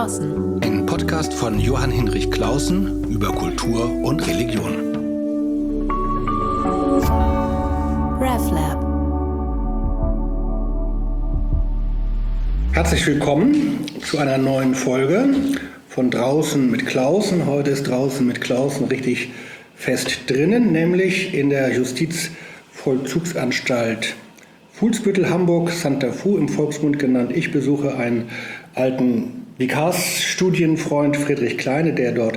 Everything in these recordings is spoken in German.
Clausen. Ein Podcast von Johann Hinrich Clausen über Kultur und Religion. RefLab. Herzlich willkommen zu einer neuen Folge von Draußen mit Clausen. Heute ist Draußen mit Clausen richtig fest drinnen, nämlich in der Justizvollzugsanstalt Fuhlsbüttel, Hamburg, Santa Fu im Volksmund genannt. Ich besuche einen alten Vikarsstudienfreund Friedrich Kleine, der dort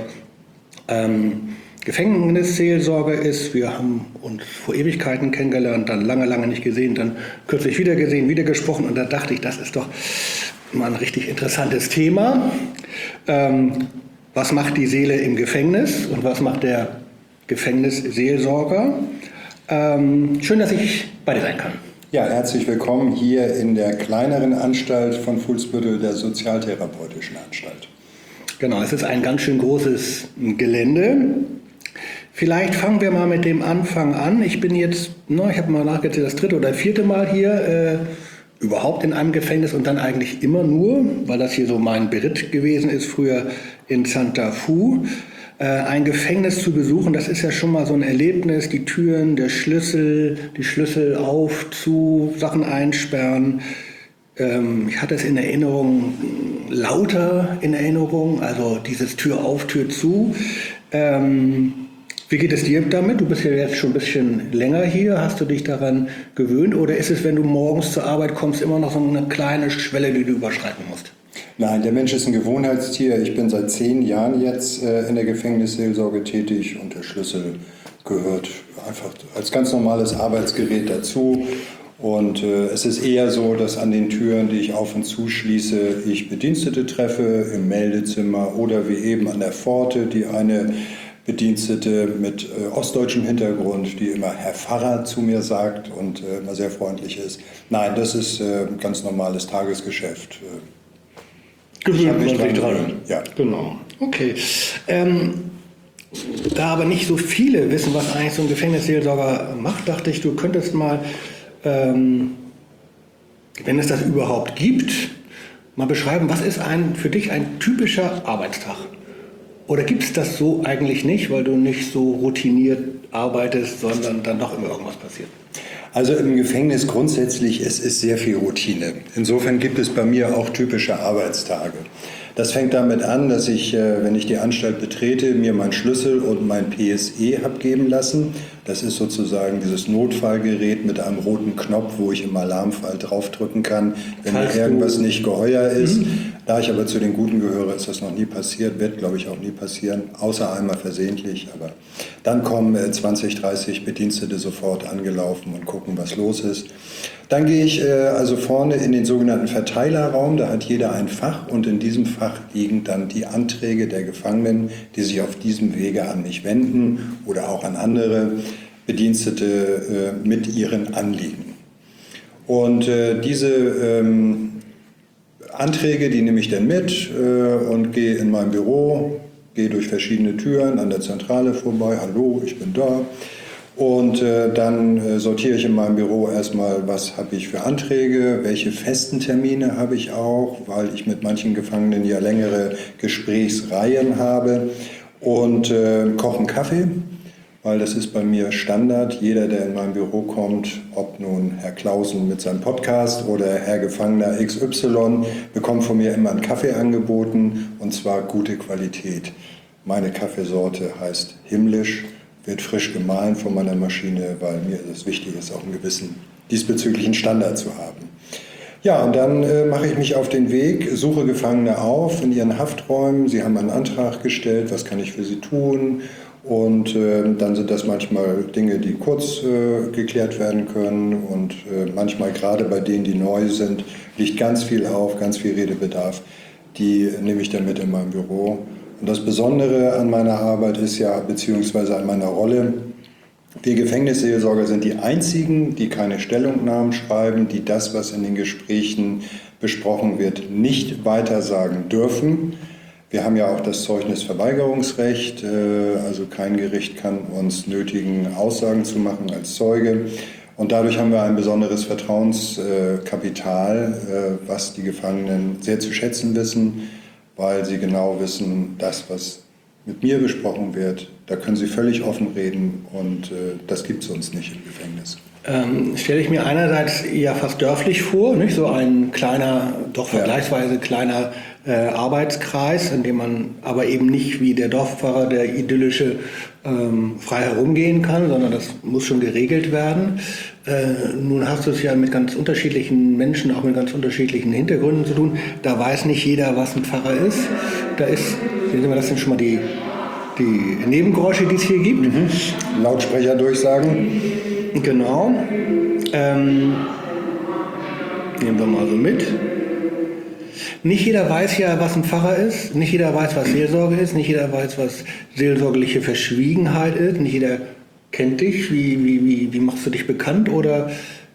Gefängnisseelsorger ist. Wir haben uns vor Ewigkeiten kennengelernt, dann lange nicht gesehen, dann kürzlich wieder gesehen, wieder gesprochen und da dachte ich, das ist doch mal ein richtig interessantes Thema. Was macht die Seele im Gefängnis und was macht der Gefängnisseelsorger? Schön, dass ich bei dir sein kann. Ja, herzlich willkommen hier in der kleineren Anstalt von Fuhlsbüttel, der Sozialtherapeutischen Anstalt. Genau, es ist ein ganz schön großes Gelände. Vielleicht fangen wir mal mit dem Anfang an. Ich bin jetzt, ich habe mal nachgezählt, das 3. oder 4. Mal hier überhaupt in einem Gefängnis und dann eigentlich immer nur, weil das hier so mein Beritt gewesen ist, früher in Santa Fu. Ein Gefängnis zu besuchen, das ist ja schon mal so ein Erlebnis, die Türen, die Schlüssel auf, zu, Sachen einsperren. Ich hatte es in Erinnerung, lauter in Erinnerung, also dieses Tür auf, Tür zu. Wie geht es dir damit? Du bist ja jetzt schon ein bisschen länger hier. Hast du dich daran gewöhnt oder ist es, wenn du morgens zur Arbeit kommst, immer noch so eine kleine Schwelle, die du überschreiten musst? Nein, der Mensch ist ein Gewohnheitstier. Ich bin seit 10 Jahren jetzt in der Gefängnisseelsorge tätig und der Schlüssel gehört einfach als ganz normales Arbeitsgerät dazu. Und es ist eher so, dass an den Türen, die ich auf und zuschließe, ich Bedienstete treffe im Meldezimmer oder wie eben an der Pforte, die eine Bedienstete mit ostdeutschem Hintergrund, die immer Herr Pfarrer zu mir sagt und immer sehr freundlich ist. Nein, das ist ein ganz normales Tagesgeschäft. Gewöhnt man sich dran. Ja. Genau. Okay. Da aber nicht so viele wissen, was eigentlich so ein Gefängnisseelsorger macht, dachte ich, du könntest mal, wenn es das überhaupt gibt, mal beschreiben, was ist für dich ein typischer Arbeitstag? Oder gibt es das so eigentlich nicht, weil du nicht so routiniert arbeitest, sondern dann doch immer irgendwas passiert? Also im Gefängnis grundsätzlich, es ist sehr viel Routine. Insofern gibt es bei mir auch typische Arbeitstage. Das fängt damit an, dass ich, wenn ich die Anstalt betrete, mir meinen Schlüssel und mein PSE habe geben lassen. Das ist sozusagen dieses Notfallgerät mit einem roten Knopf, wo ich im Alarmfall draufdrücken kann, wenn mir irgendwas nicht geheuer ist. Da ich aber zu den Guten gehöre, ist das noch nie passiert, wird glaube ich auch nie passieren, außer einmal versehentlich. Aber dann kommen 20, 30 Bedienstete sofort angelaufen und gucken, was los ist. Dann gehe ich also vorne in den sogenannten Verteilerraum, da hat jeder ein Fach und in diesem Fach liegen dann die Anträge der Gefangenen, die sich auf diesem Wege an mich wenden oder auch an andere Bedienstete mit ihren Anliegen. Und diese Anträge, die nehme ich dann mit und gehe in mein Büro, gehe durch verschiedene Türen an der Zentrale vorbei, hallo, ich bin da. Und dann sortiere ich in meinem Büro erstmal, was habe ich für Anträge, welche festen Termine habe ich auch, weil ich mit manchen Gefangenen ja längere Gesprächsreihen habe und koche einen Kaffee, weil das ist bei mir Standard. Jeder, der in mein Büro kommt, ob nun Herr Clausen mit seinem Podcast oder Herr Gefangener XY, bekommt von mir immer einen Kaffee angeboten und zwar gute Qualität. Meine Kaffeesorte heißt himmlisch. Wird frisch gemahlen von meiner Maschine, weil mir es wichtig ist, auch einen gewissen diesbezüglichen Standard zu haben. Ja, und dann mache ich mich auf den Weg, suche Gefangene auf in ihren Hafträumen. Sie haben einen Antrag gestellt, was kann ich für sie tun? Und dann sind das manchmal Dinge, die kurz geklärt werden können. Und manchmal, gerade bei denen, die neu sind, liegt ganz viel auf, ganz viel Redebedarf. Die nehme ich dann mit in mein Büro. Und das Besondere an meiner Arbeit ist ja, beziehungsweise an meiner Rolle, wir Gefängnisseelsorger sind die einzigen, die keine Stellungnahmen schreiben, die das, was in den Gesprächen besprochen wird, nicht weitersagen dürfen. Wir haben ja auch das Zeugnisverweigerungsrecht, also kein Gericht kann uns nötigen, Aussagen zu machen als Zeuge. Und dadurch haben wir ein besonderes Vertrauenskapital, was die Gefangenen sehr zu schätzen wissen, weil sie genau wissen, das, was mit mir besprochen wird, da können sie völlig offen reden und das gibt es sonst nicht im Gefängnis. Stelle ich mir einerseits ja fast dörflich vor, nicht? So ein kleiner, doch vergleichsweise kleiner Arbeitskreis, in dem man aber eben nicht wie der Dorfpfarrer, der idyllische, frei herumgehen kann, sondern das muss schon geregelt werden. Nun hast du es ja mit ganz unterschiedlichen Menschen, auch mit ganz unterschiedlichen Hintergründen zu tun. Da weiß nicht jeder, was ein Pfarrer ist. Sehen Sie mal, das sind schon mal die Nebengeräusche, die es hier gibt. Lautsprecher durchsagen. Genau. Nehmen wir mal so mit. Nicht jeder weiß ja, was ein Pfarrer ist. Nicht jeder weiß, was Seelsorge ist. Nicht jeder weiß, was seelsorgerliche Verschwiegenheit ist. Nicht jeder kennt dich. Wie machst du dich bekannt? Oder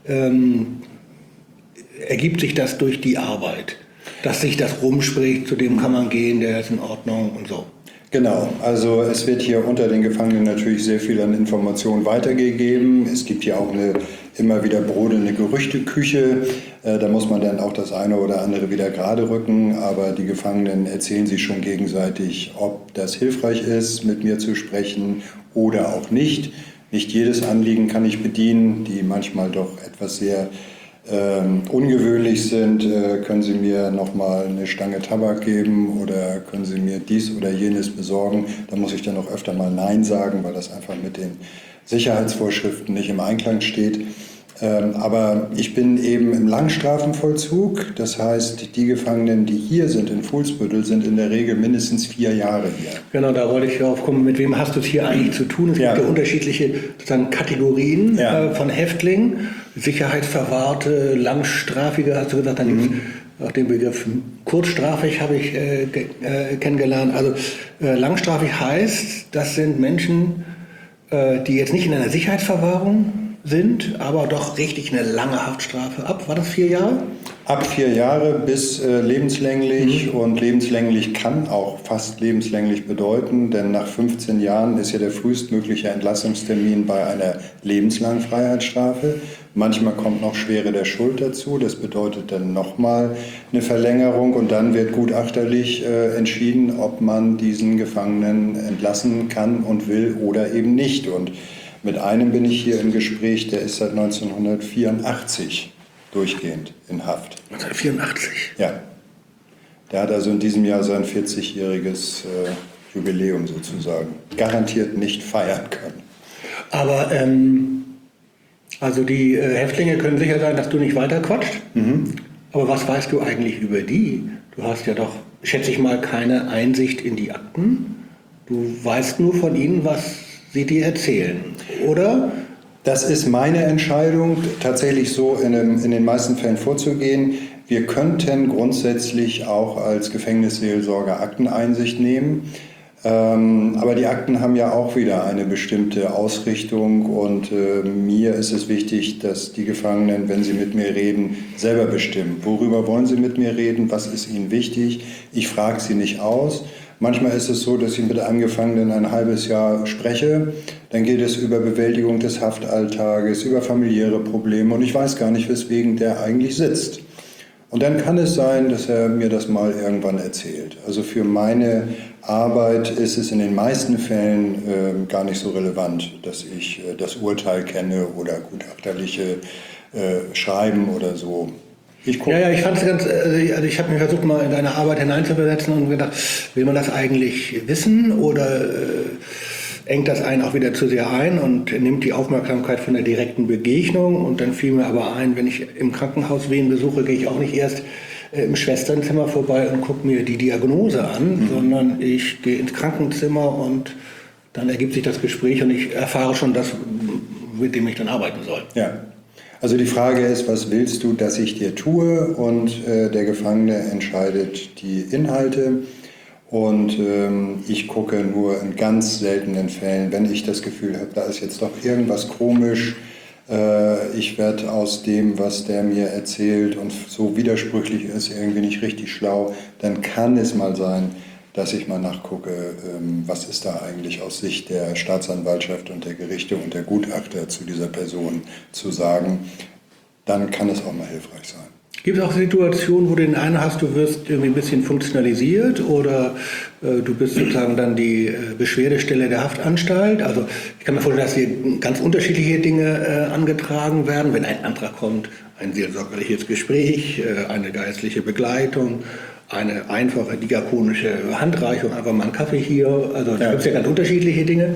ergibt sich das durch die Arbeit? Dass sich das rumspricht, zu dem kann man gehen, der ist in Ordnung und so. Genau, also es wird hier unter den Gefangenen natürlich sehr viel an Informationen weitergegeben. Es gibt hier auch eine immer wieder brodelnde Gerüchteküche. Da muss man dann auch das eine oder andere wieder gerade rücken. Aber die Gefangenen erzählen sich schon gegenseitig, ob das hilfreich ist, mit mir zu sprechen oder auch nicht. Nicht jedes Anliegen kann ich bedienen, die manchmal doch etwas sehr ungewöhnlich sind. Können Sie mir nochmal eine Stange Tabak geben oder können Sie mir dies oder jenes besorgen? Da muss ich dann auch öfter mal Nein sagen, weil das einfach mit den Sicherheitsvorschriften nicht im Einklang steht. Aber ich bin eben im Langstrafenvollzug. Das heißt, die Gefangenen, die hier sind in Fuhlsbüttel, sind in der Regel mindestens 4 Jahre hier. Genau, da wollte ich darauf kommen. Mit wem hast du es hier eigentlich zu tun? Es gibt ja unterschiedliche sozusagen Kategorien von Häftlingen. Sicherheitsverwahrte, Langstrafige, hast du gesagt. Dann gibt es auch den Begriff kurzstrafig, habe ich kennengelernt. Also langstrafig heißt, das sind Menschen, die jetzt nicht in einer Sicherheitsverwahrung sind, aber doch richtig eine lange Haftstrafe ab. War das 4 Jahre? Ab 4 Jahre bis lebenslänglich und lebenslänglich kann auch fast lebenslänglich bedeuten, denn nach 15 Jahren ist ja der frühestmögliche Entlassungstermin bei einer lebenslangen Freiheitsstrafe. Manchmal kommt noch Schwere der Schuld dazu, das bedeutet dann nochmal eine Verlängerung und dann wird gutachterlich entschieden, ob man diesen Gefangenen entlassen kann und will oder eben nicht. Und mit einem bin ich hier im Gespräch, der ist seit 1984 durchgehend in Haft. 1984? Ja. Der hat also in diesem Jahr sein 40-jähriges Jubiläum sozusagen garantiert nicht feiern können. Aber also die Häftlinge können sicher sein, dass du nicht weiter quatscht. Aber was weißt du eigentlich über die? Du hast ja doch, schätze ich mal, keine Einsicht in die Akten. Du weißt nur von ihnen, was sie dir erzählen, oder? Das ist meine Entscheidung, tatsächlich so in den meisten Fällen vorzugehen. Wir könnten grundsätzlich auch als Gefängnisseelsorger Akteneinsicht nehmen. Aber die Akten haben ja auch wieder eine bestimmte Ausrichtung und mir ist es wichtig, dass die Gefangenen, wenn sie mit mir reden, selber bestimmen. Worüber wollen sie mit mir reden? Was ist ihnen wichtig? Ich frage sie nicht aus. Manchmal ist es so, dass ich mit einem Gefangenen ein halbes Jahr spreche. Dann geht es über Bewältigung des Haftalltages, über familiäre Probleme und ich weiß gar nicht, weswegen der eigentlich sitzt. Und dann kann es sein, dass er mir das mal irgendwann erzählt. Also für meine Arbeit ist es in den meisten Fällen gar nicht so relevant, dass ich das Urteil kenne oder gutachterliche Schreiben oder so. Ich fand es ganz, also ich habe mir versucht, mal in deine Arbeit hineinzuversetzen und gedacht, will man das eigentlich wissen oder engt das einen auch wieder zu sehr ein und nimmt die Aufmerksamkeit von der direkten Begegnung? Und dann fiel mir aber ein, wenn ich im Krankenhaus wen besuche, gehe ich auch nicht erst im Schwesternzimmer vorbei und gucke mir die Diagnose an, sondern ich gehe ins Krankenzimmer und dann ergibt sich das Gespräch und ich erfahre schon das, mit dem ich dann arbeiten soll. Ja. Also die Frage ist, was willst du, dass ich dir tue? Und der Gefangene entscheidet die Inhalte. Und ich gucke nur in ganz seltenen Fällen, wenn ich das Gefühl habe, da ist jetzt doch irgendwas komisch. Ich werde aus dem, was der mir erzählt und so widersprüchlich ist, irgendwie nicht richtig schlau. Dann kann es mal sein, dass ich mal nachgucke, was ist da eigentlich aus Sicht der Staatsanwaltschaft und der Gerichte und der Gutachter zu dieser Person zu sagen. Dann kann es auch mal hilfreich sein. Gibt es auch Situationen, wo du den einen hast, du wirst irgendwie ein bisschen funktionalisiert oder du bist sozusagen dann die Beschwerdestelle der Haftanstalt? Also ich kann mir vorstellen, dass hier ganz unterschiedliche Dinge angetragen werden, wenn ein Antrag kommt, ein seelsorgerliches Gespräch, eine geistliche Begleitung, eine einfache diakonische Handreichung, einfach mal einen Kaffee hier. Also da gibt es ja ganz unterschiedliche Dinge.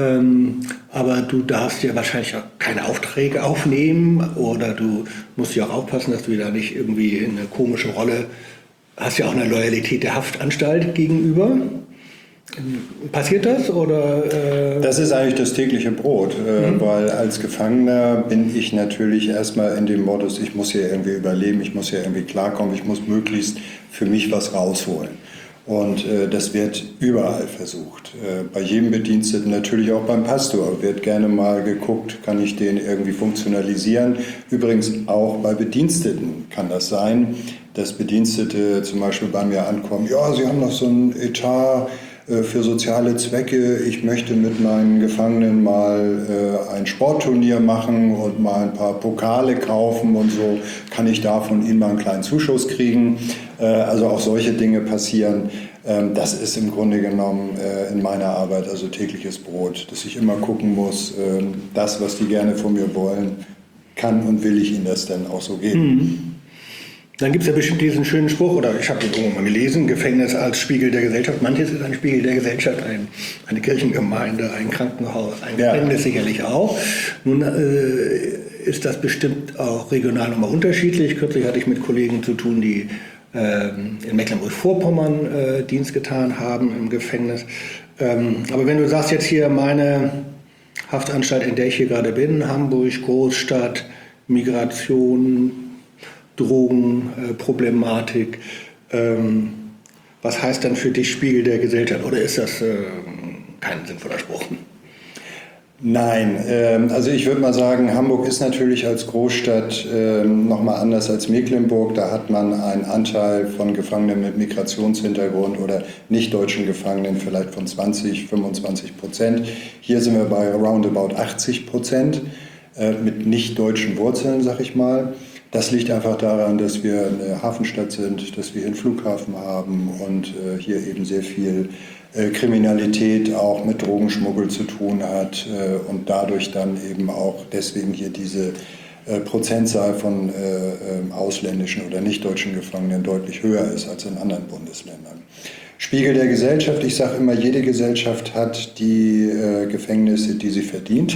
Aber du darfst ja wahrscheinlich auch keine Aufträge aufnehmen oder du musst ja auch aufpassen, dass du da nicht irgendwie in eine komische Rolle hast, ja auch eine Loyalität der Haftanstalt gegenüber. Passiert das oder? Das ist eigentlich das tägliche Brot, weil als Gefangener bin ich natürlich erstmal in dem Modus, ich muss hier irgendwie überleben, ich muss hier irgendwie klarkommen, ich muss möglichst für mich was rausholen. Und das wird überall versucht. Bei jedem Bediensteten, natürlich auch beim Pastor, wird gerne mal geguckt, kann ich den irgendwie funktionalisieren. Übrigens auch bei Bediensteten kann das sein, dass Bedienstete zum Beispiel bei mir ankommen, ja, Sie haben noch so ein Etat für soziale Zwecke, ich möchte mit meinen Gefangenen mal ein Sportturnier machen und mal ein paar Pokale kaufen und so, kann ich da von Ihnen mal einen kleinen Zuschuss kriegen. Also auch solche Dinge passieren. Das ist im Grunde genommen in meiner Arbeit also tägliches Brot, dass ich immer gucken muss, das, was die gerne von mir wollen, kann und will ich ihnen das denn auch so geben. Dann gibt es ja bestimmt diesen schönen Spruch, oder ich habe den irgendwann mal gelesen, Gefängnis als Spiegel der Gesellschaft. Manches ist ein Spiegel der Gesellschaft, eine Kirchengemeinde, ein Krankenhaus, ein Gefängnis sicherlich auch. Nun ist das bestimmt auch regional nochmal unterschiedlich. Kürzlich hatte ich mit Kollegen zu tun, die in Mecklenburg-Vorpommern Dienst getan haben im Gefängnis. Aber wenn du sagst jetzt hier, meine Haftanstalt, in der ich hier gerade bin, Hamburg, Großstadt, Migration, Drogenproblematik. Was heißt dann für dich Spiegel der Gesellschaft? Oder ist das kein sinnvoller Spruch? Nein, also ich würde mal sagen, Hamburg ist natürlich als Großstadt nochmal anders als Mecklenburg. Da hat man einen Anteil von Gefangenen mit Migrationshintergrund oder nicht-deutschen Gefangenen vielleicht von 20-25%. Hier sind wir bei roundabout 80% mit nicht-deutschen Wurzeln, sag ich mal. Das liegt einfach daran, dass wir eine Hafenstadt sind, dass wir einen Flughafen haben und hier eben sehr viel Kriminalität auch mit Drogenschmuggel zu tun hat und dadurch dann eben auch deswegen hier diese Prozentzahl von ausländischen oder nicht-deutschen Gefangenen deutlich höher ist als in anderen Bundesländern. Spiegel der Gesellschaft, ich sage immer, jede Gesellschaft hat die Gefängnisse, die sie verdient.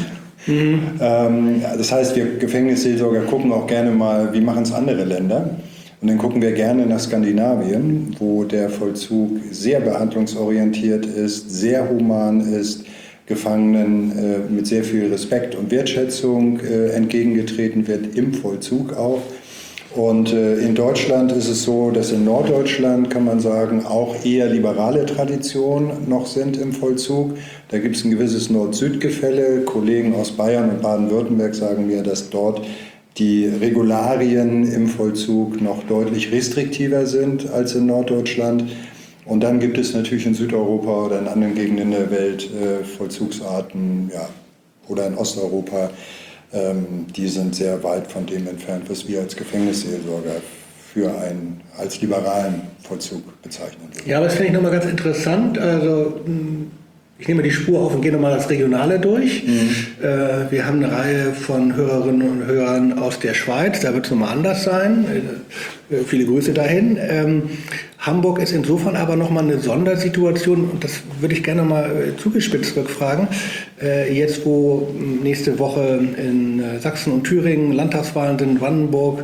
Das heißt, wir Gefängnisseelsorger gucken auch gerne mal, wie machen es andere Länder. Und dann gucken wir gerne nach Skandinavien, wo der Vollzug sehr behandlungsorientiert ist, sehr human ist, Gefangenen mit sehr viel Respekt und Wertschätzung entgegengetreten wird, im Vollzug auch. Und in Deutschland ist es so, dass in Norddeutschland, kann man sagen, auch eher liberale Traditionen noch sind im Vollzug. Da gibt es ein gewisses Nord-Süd-Gefälle. Kollegen aus Bayern und Baden-Württemberg sagen mir, dass dort die Regularien im Vollzug noch deutlich restriktiver sind als in Norddeutschland. Und dann gibt es natürlich in Südeuropa oder in anderen Gegenden der Welt Vollzugsarten, ja, oder in Osteuropa, die sind sehr weit von dem entfernt, was wir als Gefängnisseelsorger für einen als liberalen Vollzug bezeichnen würden. Ja, aber das finde ich nochmal ganz interessant. Also ich nehme die Spur auf und gehe nochmal das Regionale durch. Wir haben eine Reihe von Hörerinnen und Hörern aus der Schweiz, da wird es nochmal anders sein. Viele Grüße dahin. Hamburg ist insofern aber nochmal eine Sondersituation und das würde ich gerne mal zugespitzt rückfragen. Jetzt, wo nächste Woche in Sachsen und Thüringen Landtagswahlen sind, Brandenburg,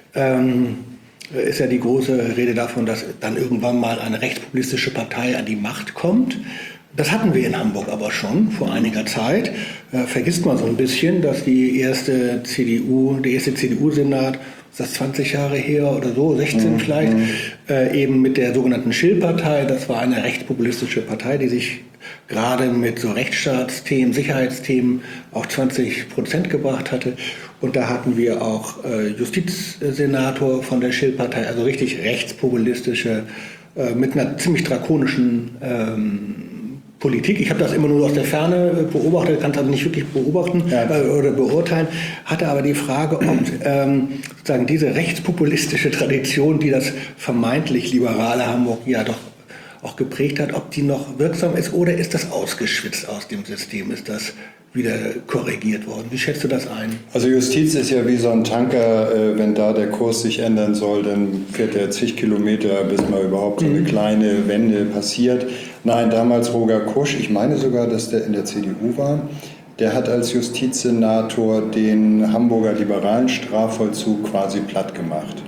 ist ja die große Rede davon, dass dann irgendwann mal eine rechtspopulistische Partei an die Macht kommt. Das hatten wir in Hamburg aber schon vor einiger Zeit. Vergisst man so ein bisschen, dass der erste CDU-Senat, ist das 20 Jahre her oder so, 16 vielleicht, eben mit der sogenannten Schill-Partei, das war eine rechtspopulistische Partei, die sich gerade mit so Rechtsstaatsthemen, Sicherheitsthemen auf 20% gebracht hatte. Und da hatten wir auch Justizsenator von der Schill-Partei, also richtig rechtspopulistische, mit einer ziemlich drakonischen Politik, ich habe das immer nur aus der Ferne beobachtet, kann es also nicht wirklich beobachten oder beurteilen, hatte aber die Frage, ob sozusagen diese rechtspopulistische Tradition, die das vermeintlich liberale Hamburg ja doch auch geprägt hat, ob die noch wirksam ist oder ist das ausgeschwitzt aus dem System, ist das wieder korrigiert worden? Wie schätzt du das ein? Also Justiz ist ja wie so ein Tanker, wenn da der Kurs sich ändern soll, dann fährt er zig Kilometer, bis mal überhaupt so eine kleine Wende passiert. Nein, damals Roger Kusch, ich meine sogar, dass der in der CDU war, der hat als Justizsenator den Hamburger liberalen Strafvollzug quasi platt gemacht.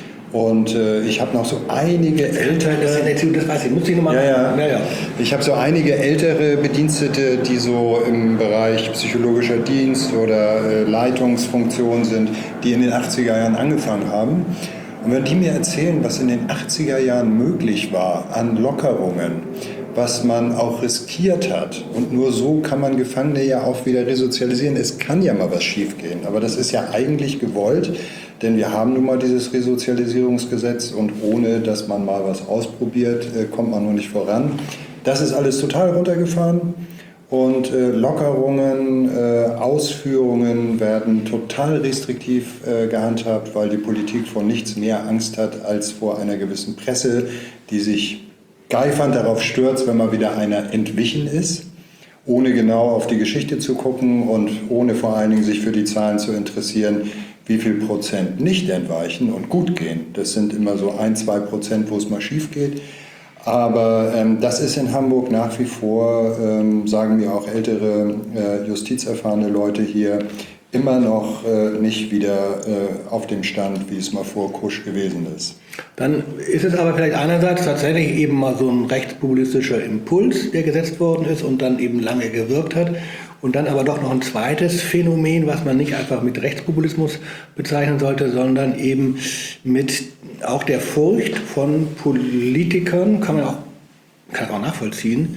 Und ich habe noch so einige ältere... Das weiß ich, muss ich nochmal... Ja. Ich habe so einige ältere Bedienstete, die so im Bereich psychologischer Dienst oder Leitungsfunktion sind, die in den 80er Jahren angefangen haben. Und wenn die mir erzählen, was in den 80er Jahren möglich war an Lockerungen, was man auch riskiert hat, und nur so kann man Gefangene ja auch wieder resozialisieren. Es kann ja mal was schiefgehen, aber das ist ja eigentlich gewollt, denn wir haben nun mal dieses Resozialisierungsgesetz und ohne, dass man mal was ausprobiert, kommt man noch nicht voran. Das ist alles total runtergefahren und Lockerungen, Ausführungen werden total restriktiv gehandhabt, weil die Politik vor nichts mehr Angst hat als vor einer gewissen Presse, die sich geifernd darauf stürzt, wenn mal wieder einer entwichen ist, ohne genau auf die Geschichte zu gucken und ohne vor allen Dingen sich für die Zahlen zu interessieren, wie viel Prozent nicht entweichen und gut gehen. Das sind immer so 1-2%, wo es mal schief geht. Aber das ist in Hamburg nach wie vor, sagen mir auch ältere, justizerfahrene Leute hier, immer noch nicht wieder auf dem Stand, wie es mal vor Kusch gewesen ist. Dann ist es aber vielleicht einerseits tatsächlich eben mal so ein rechtspopulistischer Impuls, der gesetzt worden ist und dann eben lange gewirkt hat. Und dann aber doch noch ein zweites Phänomen, was man nicht einfach mit Rechtspopulismus bezeichnen sollte, sondern eben mit auch der Furcht von Politikern, kann man auch nachvollziehen,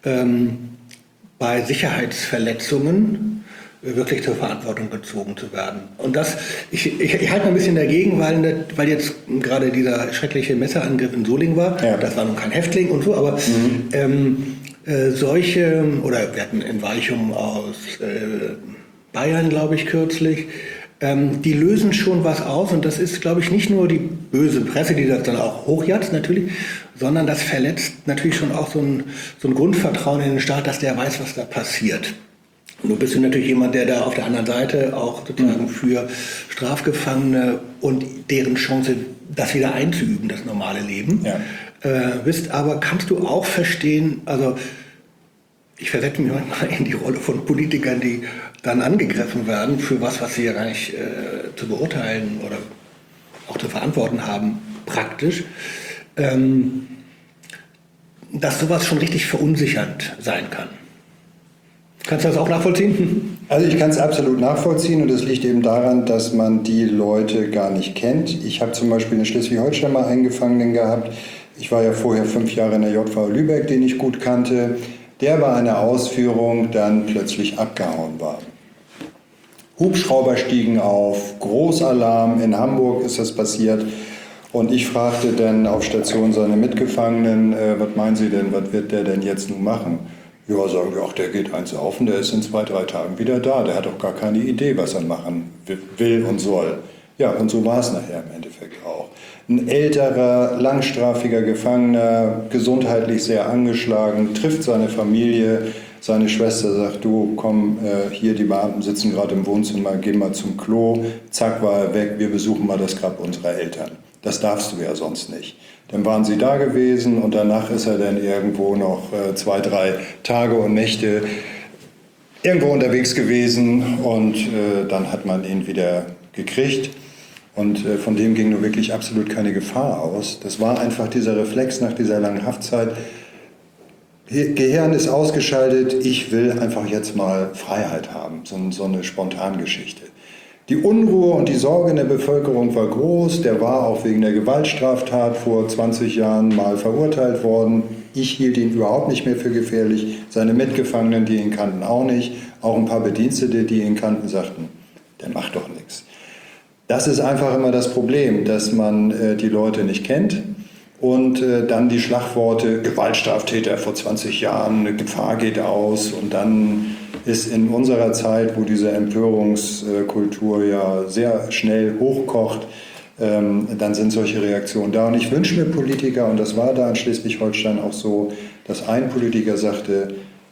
bei Sicherheitsverletzungen wirklich zur Verantwortung gezogen zu werden. Und das, ich halte mal ein bisschen dagegen, weil jetzt gerade dieser schreckliche Messerangriff in Solingen war. Ja. Das war nun kein Häftling und so, aber solche, oder wir hatten Entweichungen aus Bayern, glaube ich, kürzlich, die lösen schon was aus und das ist, glaube ich, nicht nur die böse Presse, die das dann auch hochjatzt natürlich, sondern das verletzt natürlich schon auch so ein Grundvertrauen in den Staat, dass der weiß, was da passiert. Nun bist du natürlich jemand, der da auf der anderen Seite auch sozusagen für Strafgefangene und deren Chance, das wieder einzuüben, das normale Leben, bist. Aber kannst du auch verstehen, also ich versetze mich manchmal in die Rolle von Politikern, die dann angegriffen werden für was sie ja gar nicht zu beurteilen oder auch zu verantworten haben, praktisch, dass sowas schon richtig verunsichernd sein kann. Kannst du das auch nachvollziehen? Also ich kann es absolut nachvollziehen und es liegt eben daran, dass man die Leute gar nicht kennt. Ich habe zum Beispiel in Schleswig-Holstein mal einen Gefangenen gehabt. Ich war ja vorher 5 Jahre in der JVA Lübeck, den ich gut kannte. Der bei einer Ausführung dann plötzlich abgehauen war. Hubschrauber stiegen auf, Großalarm, in Hamburg ist das passiert. Und ich fragte dann auf Station seine Mitgefangenen, was meinen Sie denn, was wird der denn jetzt nun machen? Ja, sagen wir, ach, der geht eins auf und der ist in 2-3 Tagen wieder da. Der hat doch gar keine Idee, was er machen will und soll. Ja, und so war es nachher im Endeffekt auch. Ein älterer, langstrafiger Gefangener, gesundheitlich sehr angeschlagen, trifft seine Familie. Seine Schwester sagt, du, komm, hier, die Beamten sitzen gerade im Wohnzimmer, geh mal zum Klo. Zack, war er weg, wir besuchen mal das Grab unserer Eltern. Das darfst du ja sonst nicht. Dann waren sie da gewesen und danach ist er dann irgendwo noch 2-3 Tage und Nächte irgendwo unterwegs gewesen und dann hat man ihn wieder gekriegt. Und von dem ging nur wirklich absolut keine Gefahr aus. Das war einfach dieser Reflex nach dieser langen Haftzeit. Gehirn ist ausgeschaltet, ich will einfach jetzt mal Freiheit haben, so eine Spontangeschichte. Die Unruhe und die Sorge in der Bevölkerung war groß. Der war auch wegen der Gewaltstraftat vor 20 Jahren mal verurteilt worden. Ich hielt ihn überhaupt nicht mehr für gefährlich. Seine Mitgefangenen, die ihn kannten, auch nicht. Auch ein paar Bedienstete, die ihn kannten, sagten, der macht doch nichts. Das ist einfach immer das Problem, dass man die Leute nicht kennt. Und dann die Schlagworte Gewaltstraftäter vor 20 Jahren, eine Gefahr geht aus. Und dann ist in unserer Zeit, wo diese Empörungskultur ja sehr schnell hochkocht, dann sind solche Reaktionen da. Und ich wünsche mir Politiker, und das war da in Schleswig-Holstein auch so, dass ein Politiker sagte,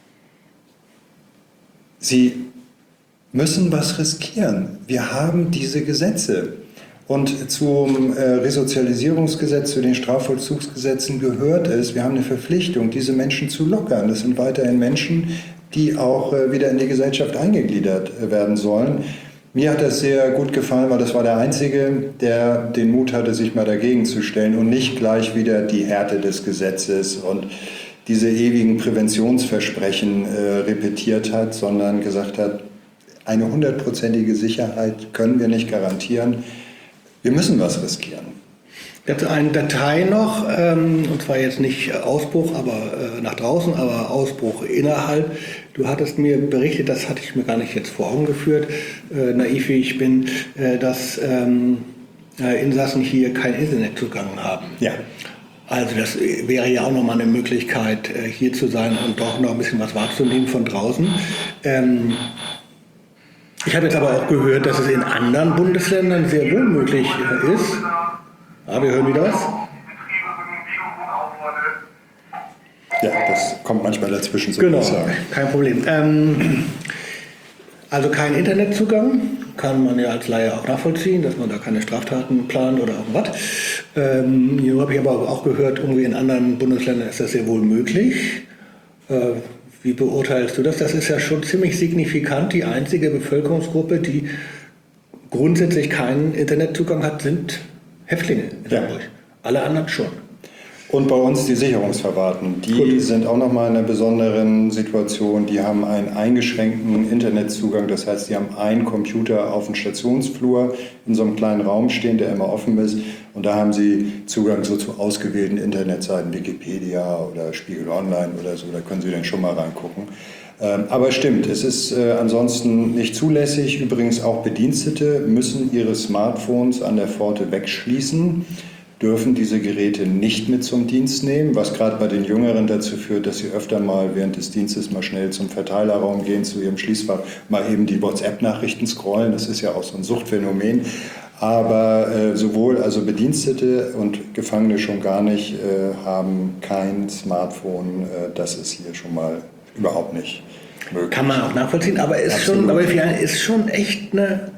Sie müssen was riskieren. Wir haben diese Gesetze. Und zum Resozialisierungsgesetz, zu den Strafvollzugsgesetzen gehört es, wir haben eine Verpflichtung, diese Menschen zu lockern. Das sind weiterhin Menschen, die auch wieder in die Gesellschaft eingegliedert werden sollen. Mir hat das sehr gut gefallen, weil das war der Einzige, der den Mut hatte, sich mal dagegen zu stellen und nicht gleich wieder die Härte des Gesetzes und diese ewigen Präventionsversprechen repetiert hat, sondern gesagt hat, eine 100%ige Sicherheit können wir nicht garantieren. Wir müssen was riskieren. Jetzt eine Datei noch, und zwar jetzt nicht Ausbruch, aber nach draußen, aber Ausbruch innerhalb. Du hattest mir berichtet, das hatte ich mir gar nicht jetzt vor Augen geführt, naiv wie ich bin, dass Insassen hier keinen Internetzugang haben. Ja. Also das wäre ja auch nochmal eine Möglichkeit, hier zu sein und doch noch ein bisschen was wahrzunehmen von draußen. Ich habe jetzt aber auch gehört, dass es in anderen Bundesländern sehr wohl möglich ist. Ah, wir hören wieder was. Ja, das kommt manchmal dazwischen. So genau, kein Problem. Also kein Internetzugang, kann man ja als Laie auch nachvollziehen, dass man da keine Straftaten plant oder irgendwas. Hier habe ich aber auch gehört, irgendwie in anderen Bundesländern ist das sehr wohl möglich. Wie beurteilst du das? Das ist ja schon ziemlich signifikant. Die einzige Bevölkerungsgruppe, die grundsätzlich keinen Internetzugang hat, sind Häftlinge in Hamburg. Alle anderen schon. Und bei uns die Sicherungsverwahrten. Die sind auch nochmal in einer besonderen Situation. Die haben einen eingeschränkten Internetzugang. Das heißt, die haben einen Computer auf dem Stationsflur in so einem kleinen Raum stehen, der immer offen ist. Und da haben sie Zugang so zu ausgewählten Internetseiten, Wikipedia oder Spiegel Online oder so. Da können Sie dann schon mal reingucken. Aber stimmt, es ist ansonsten nicht zulässig. Übrigens auch Bedienstete müssen ihre Smartphones an der Pforte wegschließen, dürfen diese Geräte nicht mit zum Dienst nehmen, was gerade bei den Jüngeren dazu führt, dass sie öfter mal während des Dienstes mal schnell zum Verteilerraum gehen, zu ihrem Schließfach, mal eben die WhatsApp-Nachrichten scrollen. Das ist ja auch so ein Suchtphänomen. Aber sowohl also Bedienstete und Gefangene schon gar nicht haben kein Smartphone. Das ist hier schon mal überhaupt nicht möglich. Kann man auch nachvollziehen, aber ist schon echt eine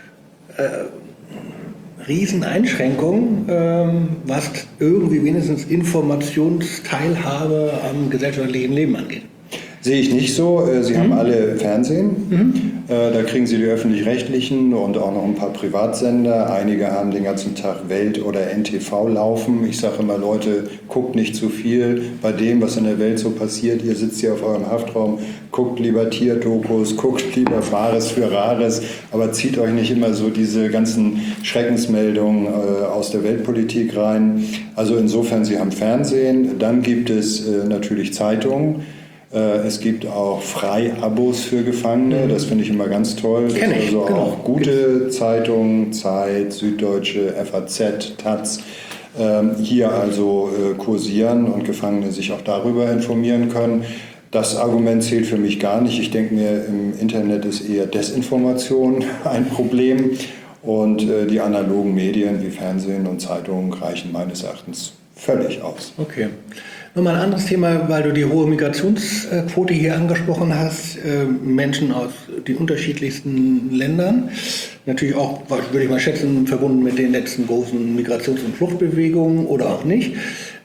Rieseneinschränkung, was irgendwie wenigstens Informationsteilhabe am gesellschaftlichen Leben angeht. Sehe ich nicht so. Sie haben alle Fernsehen. Da kriegen Sie die Öffentlich-Rechtlichen und auch noch ein paar Privatsender. Einige haben den ganzen Tag Welt oder NTV laufen. Ich sage immer, Leute, guckt nicht zu viel bei dem, was in der Welt so passiert. Ihr sitzt hier auf eurem Haftraum, guckt lieber Tierdokus, guckt lieber Wahres für Rares, aber zieht euch nicht immer so diese ganzen Schreckensmeldungen aus der Weltpolitik rein. Also insofern, Sie haben Fernsehen. Dann gibt es natürlich Zeitungen. Es gibt auch Freiabos für Gefangene, das finde ich immer ganz toll. Das Kenn ich, also genau. auch gute Zeitungen, Zeit, Süddeutsche, FAZ, Taz, hier also kursieren und Gefangene sich auch darüber informieren können. Das Argument zählt für mich gar nicht. Ich denke mir, im Internet ist eher Desinformation ein Problem und die analogen Medien wie Fernsehen und Zeitungen reichen meines Erachtens völlig aus. Okay. Nochmal ein anderes Thema, weil du die hohe Migrationsquote hier angesprochen hast. Menschen aus den unterschiedlichsten Ländern. Natürlich auch, würde ich mal schätzen, verbunden mit den letzten großen Migrations- und Fluchtbewegungen oder auch nicht.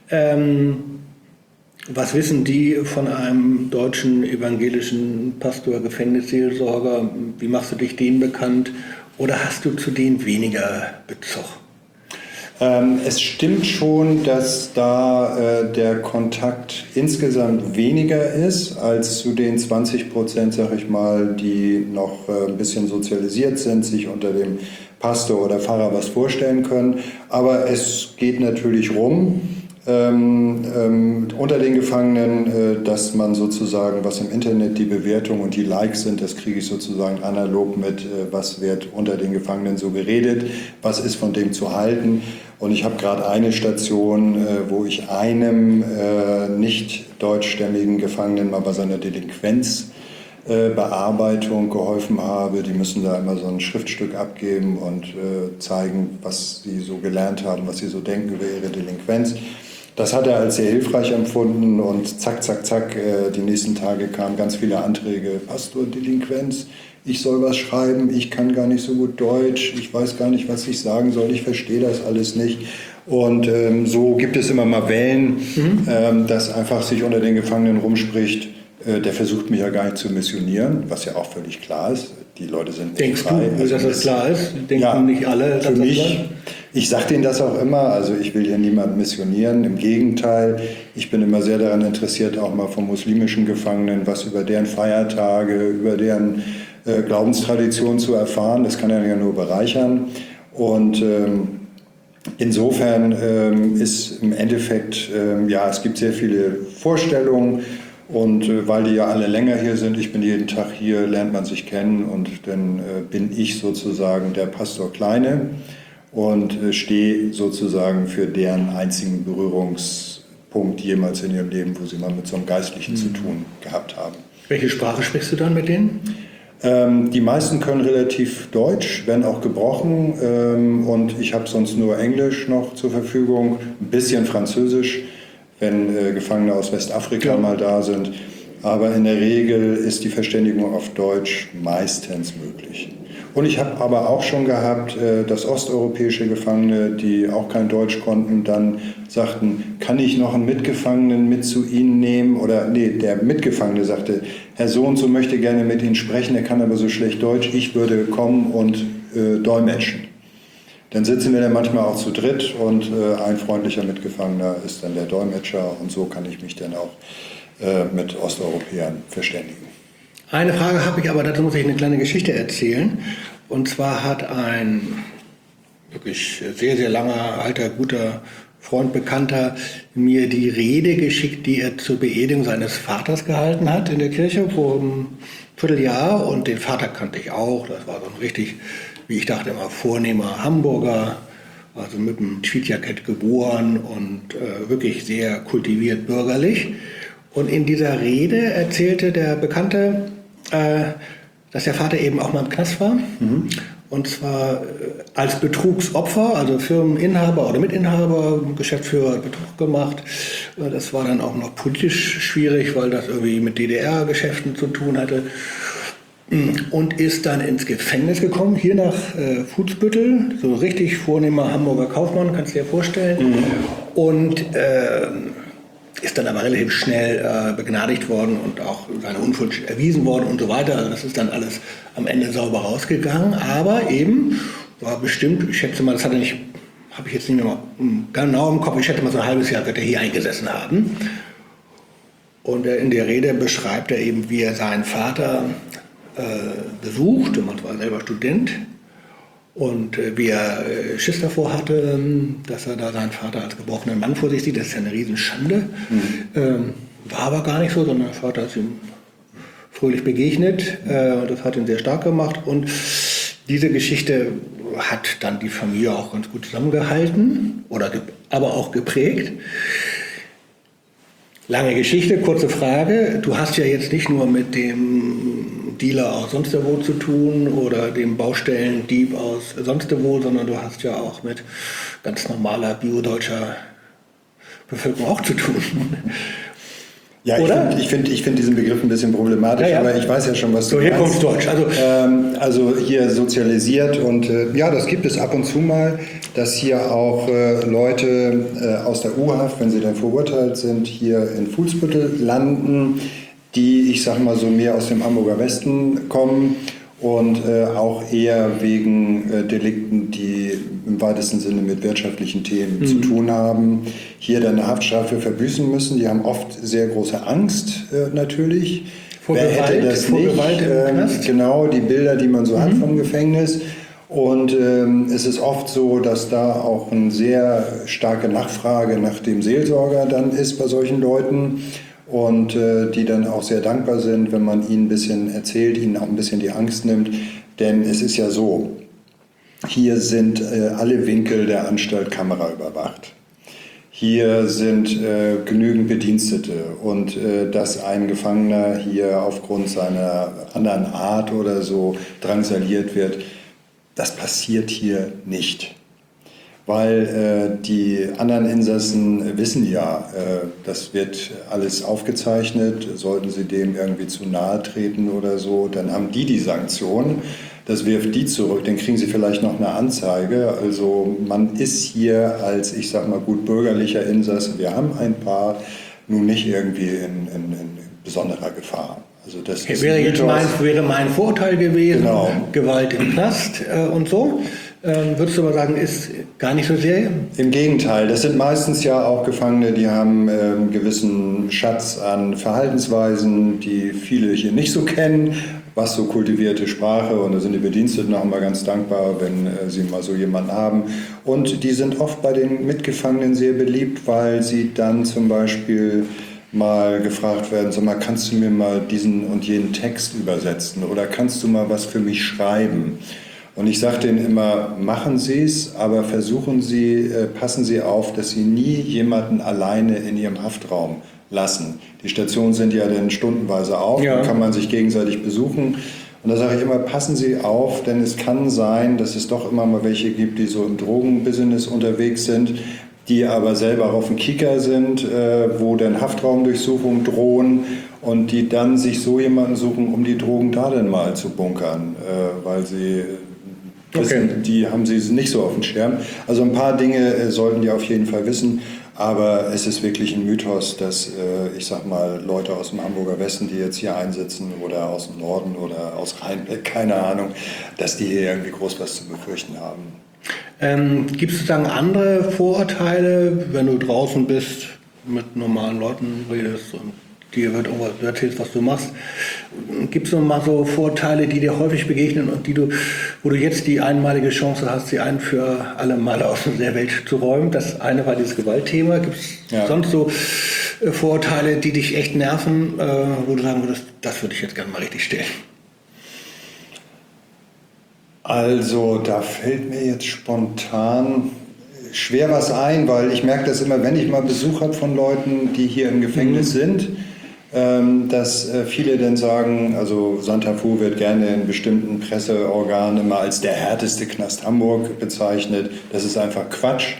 Was wissen die von einem deutschen evangelischen Pastor, Gefängnisseelsorger? Wie machst du dich denen bekannt? Oder hast du zu denen weniger Bezug? Es stimmt schon, dass da der Kontakt insgesamt weniger ist als zu den 20%, sag ich mal, die noch ein bisschen sozialisiert sind, sich unter dem Pastor oder Pfarrer was vorstellen können. Aber es geht natürlich rum. unter den Gefangenen, dass man sozusagen, was im Internet die Bewertung und die Likes sind, das kriege ich sozusagen analog mit, was wird unter den Gefangenen so geredet, was ist von dem zu halten. Und ich habe gerade eine Station, wo ich einem nicht deutschstämmigen Gefangenen mal bei seiner Delinquenzbearbeitung geholfen habe. Die müssen da immer so ein Schriftstück abgeben und zeigen, was sie so gelernt haben, was sie so denken über ihre Delinquenz. Das hat er als sehr hilfreich empfunden und zack, zack, zack, die nächsten Tage kamen ganz viele Anträge. Pastor, Delinquenz, ich soll was schreiben, ich kann gar nicht so gut Deutsch, ich weiß gar nicht, was ich sagen soll, ich verstehe das alles nicht. Und so gibt es immer mal Wellen, dass einfach sich unter den Gefangenen rumspricht, der versucht mich ja gar nicht zu missionieren, was ja auch völlig klar ist. Die Leute sind nicht Denkst frei. du, dass das klar ist? Denken nicht alle? Für mich, ich sage denen das auch immer, also ich will hier niemanden missionieren, im Gegenteil, ich bin immer sehr daran interessiert, auch mal von muslimischen Gefangenen was über deren Feiertage, über deren Glaubenstradition zu erfahren, das kann ja nur bereichern und insofern ist im Endeffekt, es gibt sehr viele Vorstellungen. Und weil die ja alle länger hier sind, ich bin jeden Tag hier, lernt man sich kennen und dann bin ich sozusagen der Pastor Kleine und stehe sozusagen für deren einzigen Berührungspunkt jemals in ihrem Leben, wo sie mal mit so einem Geistlichen zu tun gehabt haben. Welche Sprache sprichst du dann mit denen? Die meisten können relativ Deutsch, wenn auch gebrochen und ich habe sonst nur Englisch noch zur Verfügung, ein bisschen Französisch, wenn Gefangene aus Westafrika mal da sind. Aber in der Regel ist die Verständigung auf Deutsch meistens möglich. Und ich habe aber auch schon gehabt, dass osteuropäische Gefangene, die auch kein Deutsch konnten, dann sagten, kann ich noch einen Mitgefangenen mit zu Ihnen nehmen? Oder nee, der Mitgefangene sagte, Herr so und so möchte gerne mit Ihnen sprechen, er kann aber so schlecht Deutsch, ich würde kommen und dolmetschen. Dann sitzen wir dann manchmal auch zu dritt und ein freundlicher Mitgefangener ist dann der Dolmetscher und so kann ich mich dann auch mit Osteuropäern verständigen. Eine Frage habe ich, aber dazu muss ich eine kleine Geschichte erzählen. Und zwar hat ein wirklich sehr, sehr langer, alter, guter Freund, Bekannter mir die Rede geschickt, die er zur Beerdigung seines Vaters gehalten hat in der Kirche vor einem Vierteljahr. Und den Vater kannte ich auch, das war so ein richtig, wie ich dachte immer, vornehmer Hamburger, also mit einem Tweedjackett geboren und wirklich sehr kultiviert bürgerlich. Und in dieser Rede erzählte der Bekannte, dass der Vater eben auch mal im Knast war. Und zwar als Betrugsopfer, also Firmeninhaber oder Mitinhaber, Geschäftsführer hat Betrug gemacht. Das war dann auch noch politisch schwierig, weil das irgendwie mit DDR-Geschäften zu tun hatte. Und ist dann ins Gefängnis gekommen, hier nach Fuhlsbüttel, so richtig vornehmer Hamburger Kaufmann, kannst du dir vorstellen. Und ist dann aber relativ schnell begnadigt worden und auch seine Unschuld erwiesen worden und so weiter. Also das ist dann alles am Ende sauber rausgegangen. Aber eben war bestimmt, ich schätze mal, das hat er nicht, habe ich jetzt nicht mehr genau im Kopf, ich schätze mal so ein halbes Jahr wird er hier eingesessen haben. Und in der Rede beschreibt er eben, wie er seinen Vater besucht, und man war selber Student, und wie er Schiss davor hatte, dass er da seinen Vater als gebrochenen Mann vor sich sieht. Das ist ja eine Riesenschande. War aber gar nicht so, sondern der Vater ist ihm fröhlich begegnet. Das hat ihn sehr stark gemacht. Und diese Geschichte hat dann die Familie auch ganz gut zusammengehalten, aber auch geprägt. Lange Geschichte, kurze Frage. Du hast ja jetzt nicht nur mit dem Dealer aus sonst wo zu tun oder dem Baustellendieb aus sonst wo, sondern du hast ja auch mit ganz normaler biodeutscher Bevölkerung auch zu tun. Ja, ich finde diesen Begriff ein bisschen problematisch, aber ich weiß ja schon, was du meinst. Herkunftsdeutsch. Also hier sozialisiert und das gibt es ab und zu mal, dass hier auch Leute aus der U-Haft, wenn sie dann verurteilt sind, hier in Fuhlsbüttel landen, die, ich sag mal so, mehr aus dem Hamburger Westen kommen und auch eher wegen Delikten, die im weitesten Sinne mit wirtschaftlichen Themen zu tun haben, hier dann eine Haftstrafe verbüßen müssen. Die haben oft sehr große Angst natürlich. Vor Gewalt, hätte das vor nicht? Gewalt im Knast? Genau, die Bilder, die man so hat vom Gefängnis. Und es ist oft so, dass da auch eine sehr starke Nachfrage nach dem Seelsorger dann ist bei solchen Leuten und die dann auch sehr dankbar sind, wenn man ihnen ein bisschen erzählt, ihnen auch ein bisschen die Angst nimmt. Denn es ist ja so, hier sind alle Winkel der Anstalt kameraüberwacht. Hier sind genügend Bedienstete und dass ein Gefangener hier aufgrund seiner anderen Art oder so drangsaliert wird, das passiert hier nicht. Weil die anderen Insassen wissen ja, das wird alles aufgezeichnet, sollten sie dem irgendwie zu nahe treten oder so, dann haben die Sanktion, das wirft die zurück, dann kriegen sie vielleicht noch eine Anzeige. Also man ist hier als, ich sag mal, gut bürgerlicher Insasse, wir haben ein paar, nun nicht irgendwie in besonderer Gefahr. Also das wäre mein Vorurteil gewesen, genau. Gewalt im Knast und so. Würdest du aber sagen, ist gar nicht so sehr? Im Gegenteil, das sind meistens ja auch Gefangene, die haben einen gewissen Schatz an Verhaltensweisen, die viele hier nicht so kennen, was so kultivierte Sprache, und da sind die Bediensteten auch immer ganz dankbar, wenn sie mal so jemanden haben. Und die sind oft bei den Mitgefangenen sehr beliebt, weil sie dann zum Beispiel mal gefragt werden, sag mal, kannst du mir mal diesen und jenen Text übersetzen oder kannst du mal was für mich schreiben? Und ich sage denen immer, machen Sie es, aber versuchen Sie, passen Sie auf, dass Sie nie jemanden alleine in Ihrem Haftraum lassen. Die Stationen sind ja dann stundenweise auf, ja. Dann kann man sich gegenseitig besuchen. Und da sage ich immer, passen Sie auf, denn es kann sein, dass es doch immer mal welche gibt, die so im Drogenbusiness unterwegs sind, die aber selber auf dem Kicker sind, wo dann Haftraumdurchsuchungen drohen und die dann sich so jemanden suchen, um die Drogen da dann mal zu bunkern, weil sie wissen, die haben sie nicht so auf dem Schirm. Also ein paar Dinge sollten die auf jeden Fall wissen, aber es ist wirklich ein Mythos, dass, ich sag mal, Leute aus dem Hamburger Westen, die jetzt hier einsitzen oder aus dem Norden oder aus Rheinbeck, keine Ahnung, dass die hier irgendwie groß was zu befürchten haben. Gibt es sozusagen andere Vorurteile, wenn du draußen bist, mit normalen Leuten redest und dir wird irgendwas, du erzählst, was du machst? Gibt es noch mal so Vorurteile, die dir häufig begegnen und wo du jetzt die einmalige Chance hast, sie ein für alle Mal aus der Welt zu räumen? Das eine war dieses Gewaltthema. Gibt es sonst so Vorurteile, die dich echt nerven, wo du sagen würdest, das würde ich jetzt gerne mal richtig stellen? Also da fällt mir jetzt spontan schwer was ein, weil ich merke das immer, wenn ich mal Besuch habe von Leuten, die hier im Gefängnis sind, dass viele dann sagen, also Santa Fu wird gerne in bestimmten Presseorganen immer als der härteste Knast Hamburg bezeichnet. Das ist einfach Quatsch.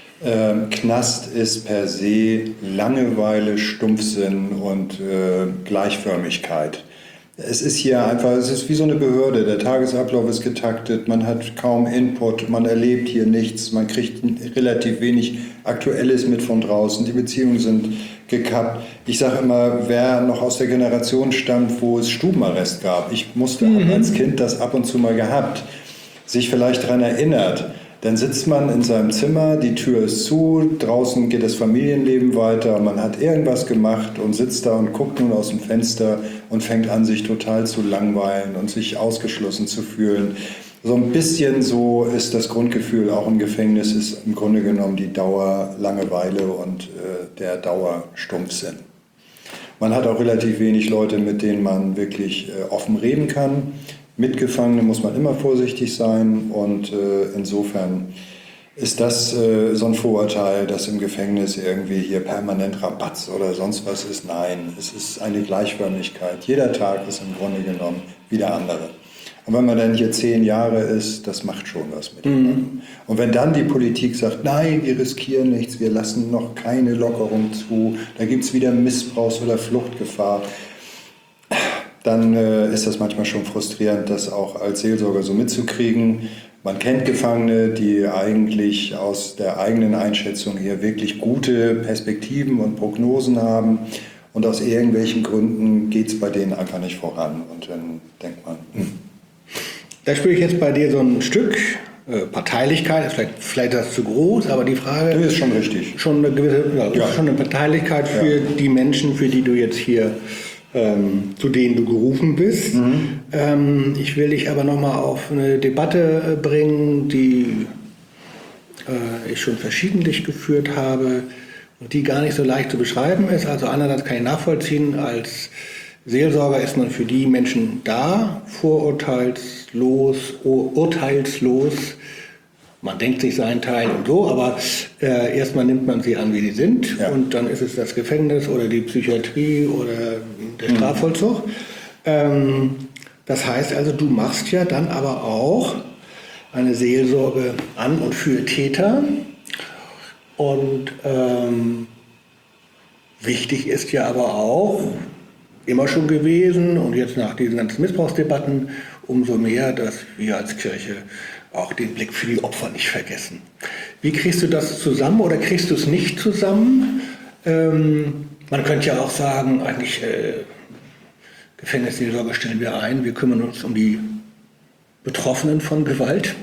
Knast ist per se Langeweile, Stumpfsinn und Gleichförmigkeit. Es ist hier einfach, es ist wie so eine Behörde, der Tagesablauf ist getaktet, man hat kaum Input, man erlebt hier nichts, man kriegt relativ wenig Aktuelles mit von draußen, die Beziehungen sind gekappt. Ich sage immer, wer noch aus der Generation stammt, wo es Stubenarrest gab, ich musste als Kind das ab und zu mal gehabt, sich vielleicht daran erinnert, dann sitzt man in seinem Zimmer, die Tür ist zu, draußen geht das Familienleben weiter, man hat irgendwas gemacht und sitzt da und guckt nun aus dem Fenster und fängt an, sich total zu langweilen und sich ausgeschlossen zu fühlen. So ein bisschen so ist das Grundgefühl auch im Gefängnis, ist im Grunde genommen die Dauerlangeweile und der Dauerstumpfsinn. Man hat auch relativ wenig Leute, mit denen man wirklich offen reden kann. Mitgefangene muss man immer vorsichtig sein und insofern ist das so ein Vorurteil, dass im Gefängnis irgendwie hier permanent Rabatz oder sonst was ist. Nein, es ist eine Gleichförmigkeit. Jeder Tag ist im Grunde genommen wie der andere. Und wenn man dann hier 10 Jahre ist, das macht schon was mit jemandem. Und wenn dann die Politik sagt, nein, wir riskieren nichts, wir lassen noch keine Lockerung zu, da gibt es wieder Missbrauchs- oder Fluchtgefahr, dann ist das manchmal schon frustrierend, das auch als Seelsorger so mitzukriegen. Man kennt Gefangene, die eigentlich aus der eigenen Einschätzung hier wirklich gute Perspektiven und Prognosen haben und aus irgendwelchen Gründen geht es bei denen einfach nicht voran. Und dann denkt man, Da spüre ich jetzt bei dir so ein Stück Parteilichkeit, vielleicht ist das zu groß, aber die Frage ist schon richtig. Schon eine gewisse, schon eine Parteilichkeit für die Menschen, für die du jetzt hier zu denen du gerufen bist. Ich will dich aber nochmal auf eine Debatte bringen, die ich schon verschiedentlich geführt habe und die gar nicht so leicht zu beschreiben ist. Also einerseits kann ich nachvollziehen, als Seelsorger ist man für die Menschen da, vorurteilslos, urteilslos. Man denkt sich seinen Teil und so, aber erstmal nimmt man sie an, wie sie sind. Ja. Und dann ist es das Gefängnis oder die Psychiatrie oder der Strafvollzug. Das heißt also, du machst ja dann aber auch eine Seelsorge an und für Täter. Und wichtig ist ja aber auch, immer schon gewesen und jetzt nach diesen ganzen Missbrauchsdebatten umso mehr, dass wir als Kirche auch den Blick für die Opfer nicht vergessen. Wie kriegst du das zusammen oder kriegst du es nicht zusammen? Man könnte ja auch sagen, eigentlich Gefängnisseelsorge stellen wir ein, wir kümmern uns um die Betroffenen von Gewalt.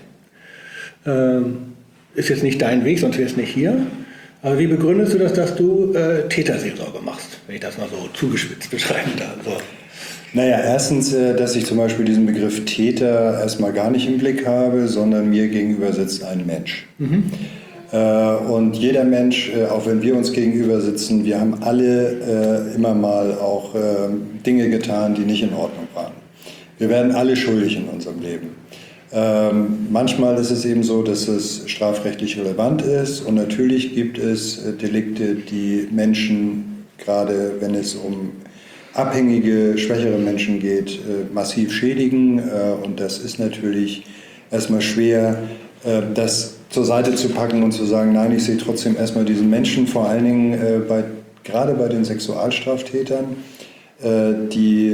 Ist jetzt nicht dein Weg, sonst wärst du nicht hier. Aber wie begründest du das, dass du Täterseelsorge machst, wenn ich das mal so zugespitzt beschreiben darf? So. Naja, erstens, dass ich zum Beispiel diesen Begriff Täter erstmal gar nicht im Blick habe, sondern mir gegenüber sitzt ein Mensch. Und jeder Mensch, auch wenn wir uns gegenüber sitzen, wir haben alle immer mal auch Dinge getan, die nicht in Ordnung waren. Wir werden alle schuldig in unserem Leben. Manchmal ist es eben so, dass es strafrechtlich relevant ist und natürlich gibt es Delikte, die Menschen, gerade wenn es um abhängige, schwächere Menschen geht, massiv schädigen und das ist natürlich erstmal schwer, das zur Seite zu packen und zu sagen, nein, ich sehe trotzdem erstmal diesen Menschen, vor allen Dingen gerade bei den Sexualstraftätern, die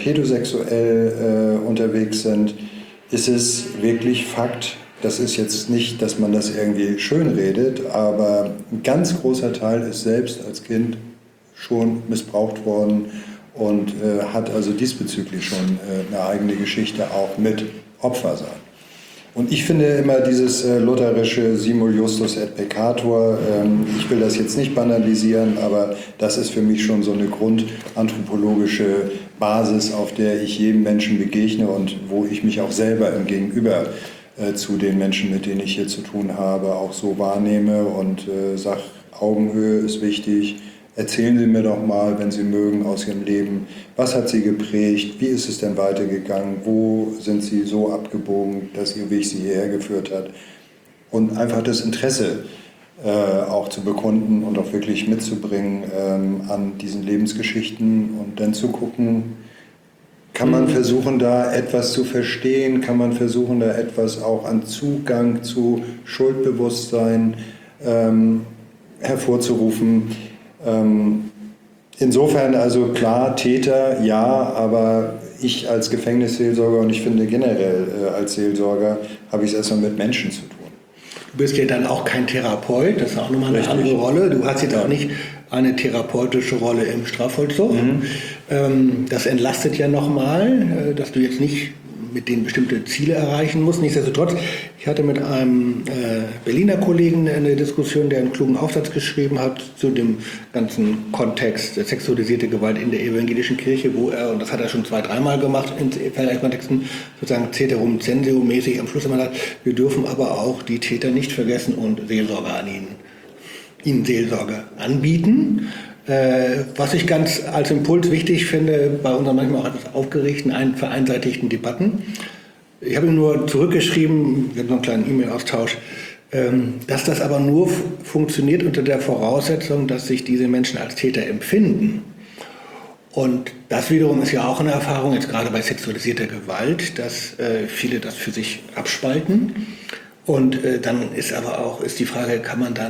pädosexuell unterwegs sind, ist es wirklich Fakt, das ist jetzt nicht, dass man das irgendwie schönredet, aber ein ganz großer Teil ist selbst als Kind schon missbraucht worden und hat also diesbezüglich schon eine eigene Geschichte auch mit Opfer sein. Und ich finde immer dieses lutherische Simul Justus et Peccator, ich will das jetzt nicht banalisieren, aber das ist für mich schon so eine grundanthropologische Basis, auf der ich jedem Menschen begegne und wo ich mich auch selber im Gegenüber zu den Menschen, mit denen ich hier zu tun habe, auch so wahrnehme und sage, Augenhöhe ist wichtig. Erzählen Sie mir doch mal, wenn Sie mögen, aus Ihrem Leben, was hat Sie geprägt, wie ist es denn weitergegangen, wo sind Sie so abgebogen, dass Ihr Weg Sie hierher geführt hat. Und einfach das Interesse auch zu bekunden und auch wirklich mitzubringen an diesen Lebensgeschichten und dann zu gucken, kann man versuchen, da etwas zu verstehen, kann man versuchen, da etwas auch an Zugang zu Schuldbewusstsein hervorzurufen. Insofern also klar, Täter, ja, aber ich als Gefängnisseelsorger und ich finde generell als Seelsorger habe ich es erstmal mit Menschen zu tun. Du bist ja dann auch kein Therapeut, das ist auch nochmal eine andere Rolle. Du hast jetzt auch nicht eine therapeutische Rolle im Strafvollzug. Das entlastet ja nochmal, dass du jetzt nicht mit denen bestimmte Ziele erreichen musst. Nichtsdestotrotz, ich hatte mit einem Berliner Kollegen eine Diskussion, der einen klugen Aufsatz geschrieben hat zu dem ganzen Kontext sexualisierte Gewalt in der evangelischen Kirche, wo er, und das hat er schon 2-3 Mal gemacht in Vergleichskontexten, sozusagen Ceterum censeo mäßig am Schluss immer sagt, wir dürfen aber auch die Täter nicht vergessen und Seelsorge an ihnen Seelsorge anbieten. Was ich ganz als Impuls wichtig finde, bei unseren manchmal auch etwas aufgeregten, vereinseitigten Debatten. Ich habe ihm nur zurückgeschrieben, wir haben so einen kleinen E-Mail-Austausch, dass das aber nur funktioniert unter der Voraussetzung, dass sich diese Menschen als Täter empfinden. Und das wiederum ist ja auch eine Erfahrung, jetzt gerade bei sexualisierter Gewalt, dass viele das für sich abspalten. Und dann ist aber auch die Frage,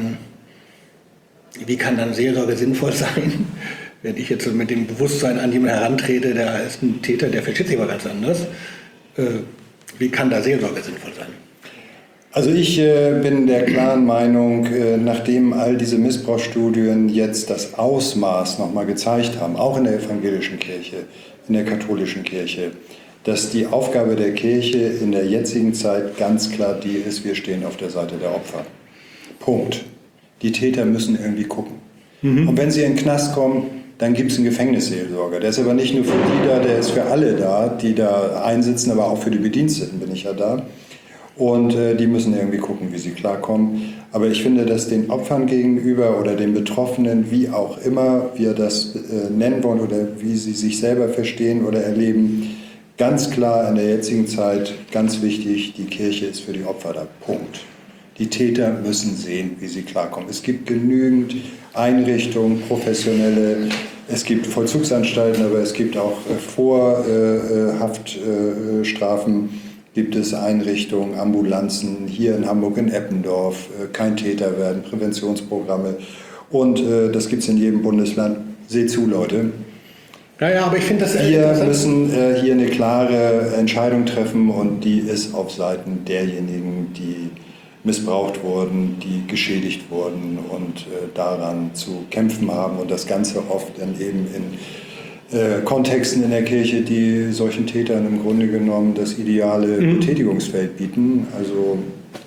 wie kann dann Seelsorge sinnvoll sein, wenn ich jetzt mit dem Bewusstsein an jemanden herantrete, der ist ein Täter, der versteht sich aber ganz anders. Wie kann da Seelsorge sinnvoll sein? Also ich bin der klaren Meinung, nachdem all diese Missbrauchsstudien jetzt das Ausmaß nochmal gezeigt haben, auch in der evangelischen Kirche, in der katholischen Kirche, dass die Aufgabe der Kirche in der jetzigen Zeit ganz klar die ist, wir stehen auf der Seite der Opfer. Punkt. Die Täter müssen irgendwie gucken. Und wenn sie in den Knast kommen, dann gibt es einen Gefängnisseelsorger. Der ist aber nicht nur für die da, der ist für alle da, die da einsitzen, aber auch für die Bediensteten bin ich ja da. Und die müssen irgendwie gucken, wie sie klarkommen. Aber ich finde, dass den Opfern gegenüber oder den Betroffenen, wie auch immer wir das nennen wollen oder wie sie sich selber verstehen oder erleben, ganz klar in der jetzigen Zeit ganz wichtig, die Kirche ist für die Opfer da. Punkt. Die Täter müssen sehen, wie sie klarkommen. Es gibt genügend Einrichtungen, professionelle, es gibt Vollzugsanstalten, aber es gibt auch Vorhaftstrafen, gibt es Einrichtungen, Ambulanzen, hier in Hamburg, in Eppendorf, kein Täter werden, Präventionsprogramme und das gibt es in jedem Bundesland. Seht zu, Leute. Ja, aber ich finde das Wir müssen hier eine klare Entscheidung treffen und die ist auf Seiten derjenigen, die missbraucht wurden, die geschädigt wurden und daran zu kämpfen haben und das Ganze oft dann eben in Kontexten in der Kirche, die solchen Tätern im Grunde genommen das ideale Betätigungsfeld bieten. Also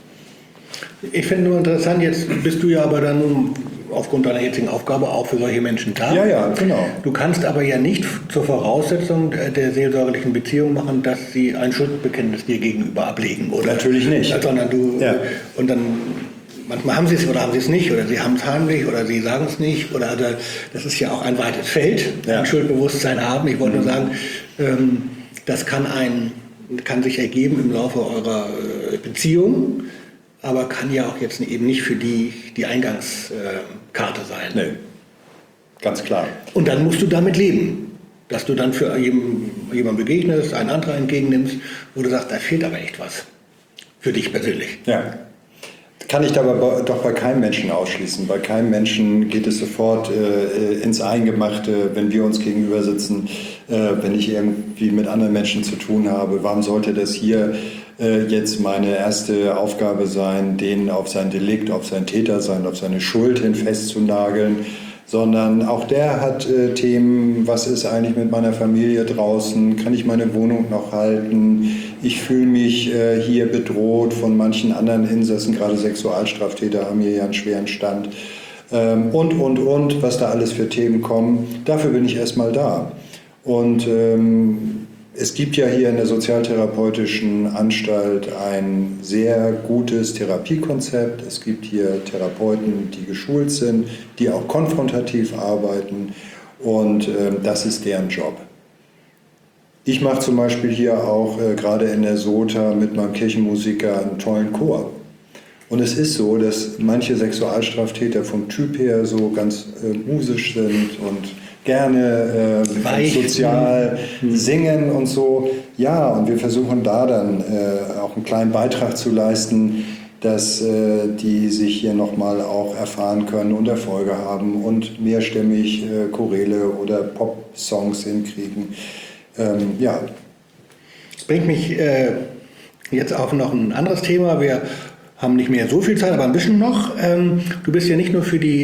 ich finde nur interessant, jetzt bist du ja aber dann aufgrund deiner jetzigen Aufgabe auch für solche Menschen da. Ja, genau. Du kannst aber ja nicht zur Voraussetzung der seelsorgerlichen Beziehung machen, dass sie ein Schuldbekenntnis dir gegenüber ablegen, oder? Natürlich nicht. Sondern und dann manchmal haben sie es oder haben sie es nicht, oder sie haben es heimlich oder sie sagen es nicht, oder das ist ja auch ein weites Feld, ein Schuldbewusstsein haben. Ich wollte nur sagen, das kann sich ergeben im Laufe eurer Beziehung, aber kann ja auch jetzt eben nicht für die Eingangskarte sein. Nee, ganz klar. Und dann musst du damit leben, dass du dann für jemanden begegnest, einen Antrag entgegennimmst, wo du sagst, da fehlt aber echt was. Für dich persönlich. Ja. Kann ich aber doch bei keinem Menschen ausschließen. Bei keinem Menschen geht es sofort ins Eingemachte, wenn wir uns gegenüber sitzen, wenn ich irgendwie mit anderen Menschen zu tun habe. Warum sollte das hier jetzt meine erste Aufgabe sein, den auf sein Delikt, auf seinen Täter sein, auf seine Schuld hin festzunageln? Sondern auch der hat Themen, was ist eigentlich mit meiner Familie draußen, kann ich meine Wohnung noch halten, ich fühle mich hier bedroht von manchen anderen Insassen, gerade Sexualstraftäter haben hier ja einen schweren Stand und, was da alles für Themen kommen. Dafür bin ich erstmal da. Und es gibt ja hier in der Sozialtherapeutischen Anstalt ein sehr gutes Therapiekonzept. Es gibt hier Therapeuten, die geschult sind, die auch konfrontativ arbeiten und das ist deren Job. Ich mache zum Beispiel hier auch gerade in der SOTA mit meinem Kirchenmusiker einen tollen Chor. Und es ist so, dass manche Sexualstraftäter vom Typ her so ganz musisch sind und gerne sozial singen und so. Ja, und wir versuchen da dann auch einen kleinen Beitrag zu leisten, dass die sich hier nochmal auch erfahren können und Erfolge haben und mehrstimmig Choräle oder Pop-Songs hinkriegen. Ja. Das bringt mich jetzt auf noch ein anderes Thema. Wir haben nicht mehr so viel Zeit, aber ein bisschen noch. Du bist ja nicht nur für die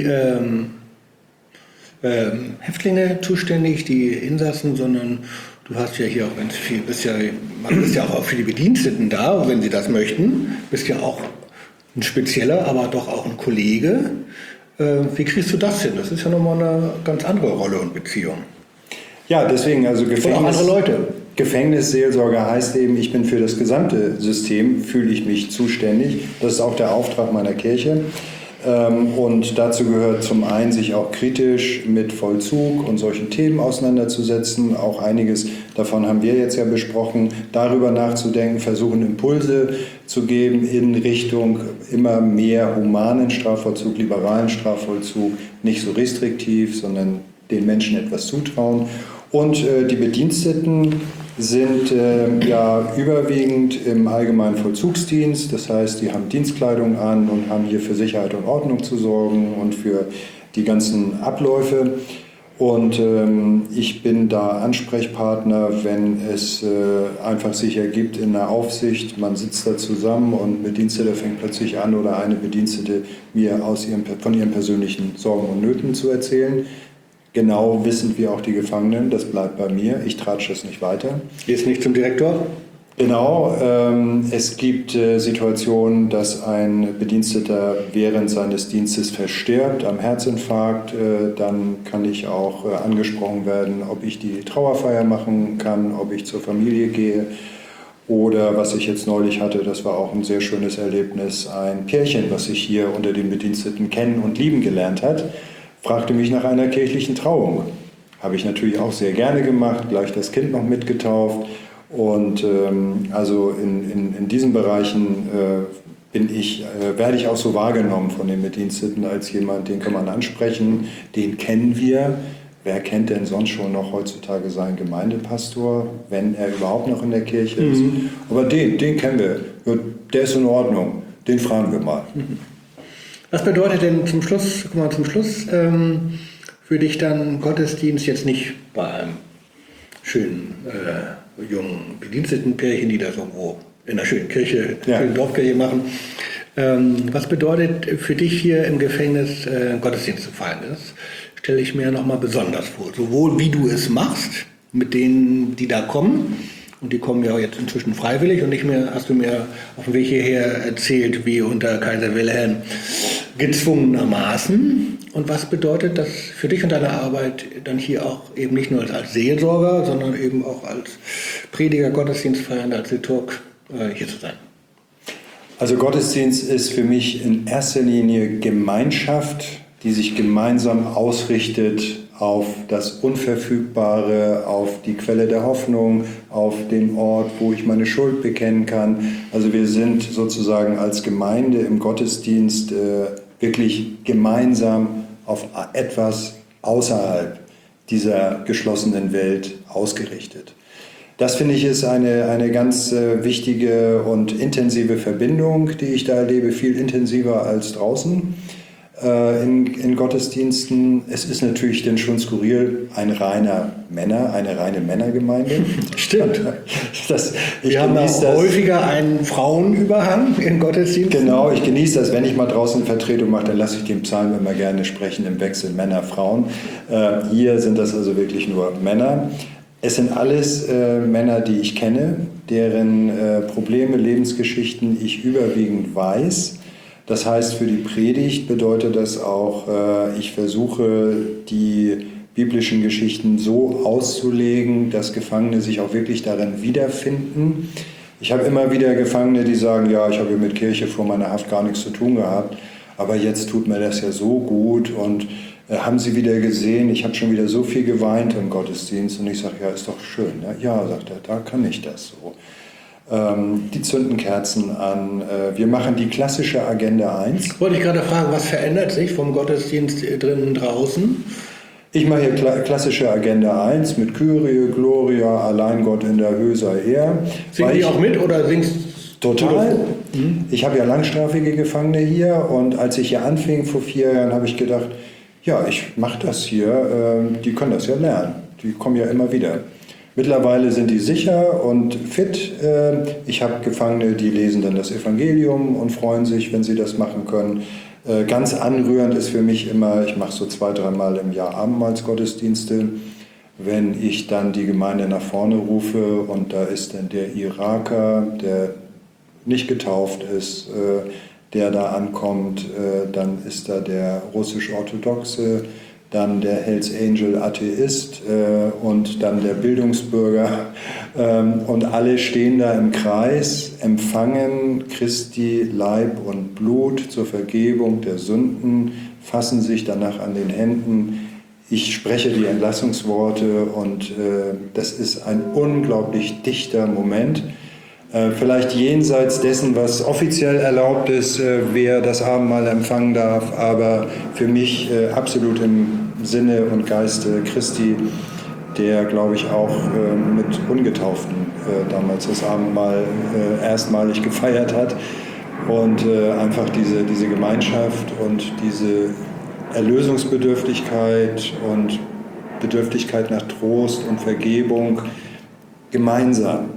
Häftlinge zuständig, die Insassen, sondern du hast ja hier auch ganz viel, bist ja auch für die Bediensteten da, wenn sie das möchten. Bist ja auch ein spezieller, aber doch auch ein Kollege. Wie kriegst du das hin? Das ist ja nochmal eine ganz andere Rolle und Beziehung. Ja, deswegen, also Gefängnisseelsorger heißt eben, ich bin für das gesamte System, fühle ich mich zuständig. Das ist auch der Auftrag meiner Kirche. Und dazu gehört zum einen, sich auch kritisch mit Vollzug und solchen Themen auseinanderzusetzen. Auch einiges davon haben wir jetzt ja besprochen, darüber nachzudenken, versuchen Impulse zu geben in Richtung immer mehr humanen Strafvollzug, liberalen Strafvollzug, nicht so restriktiv, sondern den Menschen etwas zutrauen. Und die Bediensteten sind ja überwiegend im allgemeinen Vollzugsdienst. Das heißt, die haben Dienstkleidung an und haben hier für Sicherheit und Ordnung zu sorgen und für die ganzen Abläufe. Und ich bin da Ansprechpartner, wenn es einfach sich ergibt in der Aufsicht. Man sitzt da zusammen und ein Bediensteter fängt plötzlich an oder eine Bedienstete mir von ihren persönlichen Sorgen und Nöten zu erzählen. Genau wissen wir auch die Gefangenen, das bleibt bei mir, ich tratsche es nicht weiter. Gehst nicht zum Direktor? Genau, es gibt Situationen, dass ein Bediensteter während seines Dienstes verstirbt am Herzinfarkt. Dann kann ich auch angesprochen werden, ob ich die Trauerfeier machen kann, ob ich zur Familie gehe. Oder was ich jetzt neulich hatte, das war auch ein sehr schönes Erlebnis, ein Pärchen, was sich hier unter den Bediensteten kennen und lieben gelernt hat, fragte mich nach einer kirchlichen Trauung. Habe ich natürlich auch sehr gerne gemacht, gleich das Kind noch mitgetauft. Und also in diesen Bereichen werde ich auch so wahrgenommen von den Bediensteten als jemand, den kann man ansprechen, den kennen wir. Wer kennt denn sonst schon noch heutzutage seinen Gemeindepastor, wenn er überhaupt noch in der Kirche ist? Aber den kennen wir, ja, der ist in Ordnung, den fragen wir mal. Was bedeutet denn zum Schluss für dich dann Gottesdienst jetzt nicht bei einem schönen jungen Bedienstetenpärchen, die das irgendwo in einer schönen Kirche, schönen Dorfkirche machen. Was bedeutet für dich hier im Gefängnis Gottesdienst zu feiern? Das stelle ich mir nochmal besonders vor. Sowohl wie du es machst, mit denen, die da kommen, und die kommen ja jetzt inzwischen freiwillig und nicht mehr, hast du mir auf dem Weg hierher erzählt, wie unter Kaiser Wilhelm gezwungenermaßen. Und was bedeutet das für dich und deine Arbeit dann hier auch eben nicht nur als Seelsorger, sondern eben auch als Prediger, Gottesdienstfeiernder, als Liturg hier zu sein? Also Gottesdienst ist für mich in erster Linie Gemeinschaft, die sich gemeinsam ausrichtet auf das Unverfügbare, auf die Quelle der Hoffnung, auf den Ort, wo ich meine Schuld bekennen kann. Also wir sind sozusagen als Gemeinde im Gottesdienst wirklich gemeinsam auf etwas außerhalb dieser geschlossenen Welt ausgerichtet. Das finde ich ist eine ganz wichtige und intensive Verbindung, die ich da erlebe, viel intensiver als draußen in Gottesdiensten. Es ist natürlich dann schon skurril, eine reine Männergemeinde. Stimmt. Wir haben auch häufiger einen Frauenüberhang in Gottesdiensten. Genau, ich genieße das. Wenn ich mal draußen Vertretung mache, dann lasse ich den Psalm immer gerne sprechen im Wechsel Männer, Frauen. Hier sind das also wirklich nur Männer. Es sind alles Männer, die ich kenne, deren Probleme, Lebensgeschichten ich überwiegend weiß. Das heißt, für die Predigt bedeutet das auch, ich versuche, die biblischen Geschichten so auszulegen, dass Gefangene sich auch wirklich darin wiederfinden. Ich habe immer wieder Gefangene, die sagen, ja, ich habe mit Kirche vor meiner Haft gar nichts zu tun gehabt, aber jetzt tut mir das ja so gut und haben Sie wieder gesehen, ich habe schon wieder so viel geweint im Gottesdienst und ich sage, ja, ist doch schön. Ne? Ja, sagt er, da kann ich das so. Die zünden Kerzen an. Wir machen die klassische Agenda 1. Wollte ich gerade fragen, was verändert sich vom Gottesdienst drinnen draußen? Ich mache hier klassische Agenda 1 mit Kyrie, Gloria, allein Gott in der Höhe sei er. Singen die auch mit oder singst du? Total. Ich habe ja langstrafige Gefangene hier und als ich hier anfing vor 4 Jahren, habe ich gedacht, ja, ich mache das hier, die können das ja lernen. Die kommen ja immer wieder. Mittlerweile sind die sicher und fit. Ich habe Gefangene, die lesen dann das Evangelium und freuen sich, wenn sie das machen können. Ganz anrührend ist für mich immer, ich mache so 2-3 Mal im Jahr Abendmahlsgottesdienste, wenn ich dann die Gemeinde nach vorne rufe und da ist dann der Iraker, der nicht getauft ist, der da ankommt, dann ist da der russisch-orthodoxe, dann der Hells Angel Atheist und dann der Bildungsbürger und alle stehen da im Kreis, empfangen Christi Leib und Blut zur Vergebung der Sünden, fassen sich danach an den Händen. Ich spreche die Entlassungsworte und das ist ein unglaublich dichter Moment. Vielleicht jenseits dessen, was offiziell erlaubt ist, wer das Abendmahl empfangen darf, aber für mich absolut im Sinne und Geiste Christi, der, glaube ich, auch mit Ungetauften damals das Abendmahl erstmalig gefeiert hat und einfach diese Gemeinschaft und diese Erlösungsbedürftigkeit und Bedürftigkeit nach Trost und Vergebung gemeinsam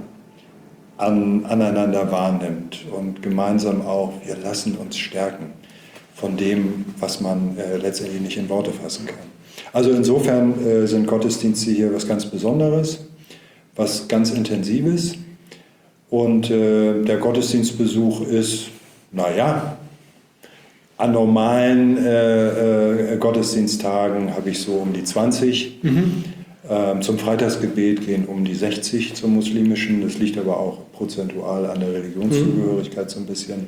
aneinander wahrnimmt und gemeinsam auch, wir lassen uns stärken von dem, was man letztendlich nicht in Worte fassen kann. Also insofern sind Gottesdienste hier was ganz Besonderes, was ganz Intensives Und der Gottesdienstbesuch ist, naja, an normalen Gottesdiensttagen habe ich so um die 20. Zum Freitagsgebet gehen um die 60 zum muslimischen. Das liegt aber auch prozentual an der Religionszugehörigkeit so ein bisschen.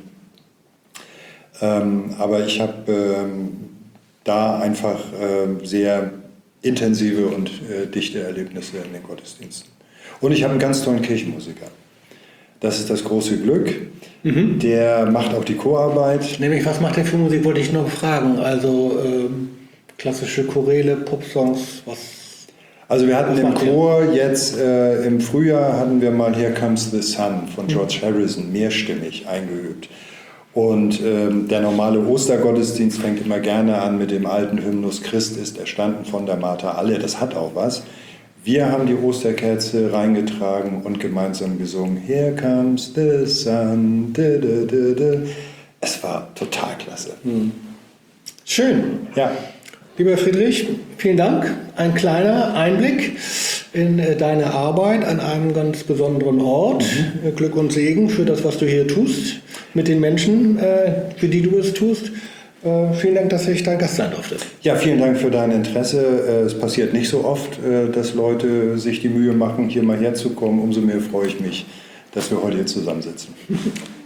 Aber ich habe da einfach sehr intensive und dichte Erlebnisse in den Gottesdiensten. Und ich habe einen ganz tollen Kirchenmusiker. Das ist das große Glück. Der macht auch die Chorarbeit. Nämlich, was macht der für Musik, wollte ich noch fragen. Also klassische Choräle, Popsongs, was? Also wir hatten im Chor jetzt, im Frühjahr hatten wir mal Here Comes the Sun von George Harrison, mehrstimmig eingeübt. Und der normale Ostergottesdienst fängt immer gerne an mit dem alten Hymnus Christ ist erstanden von der Martha alle. Das hat auch was. Wir haben die Osterkerze reingetragen und gemeinsam gesungen. Here comes the sun. Da, da, da, da. Es war total klasse. Schön. Ja. Lieber Friedrich, vielen Dank. Ein kleiner Einblick in deine Arbeit an einem ganz besonderen Ort. Glück und Segen für das, was du hier tust, mit den Menschen, für die du es tust. Vielen Dank, dass ich dein Gast sein durfte. Ja, vielen Dank für dein Interesse. Es passiert nicht so oft, dass Leute sich die Mühe machen, hier mal herzukommen. Umso mehr freue ich mich, dass wir heute hier zusammensitzen.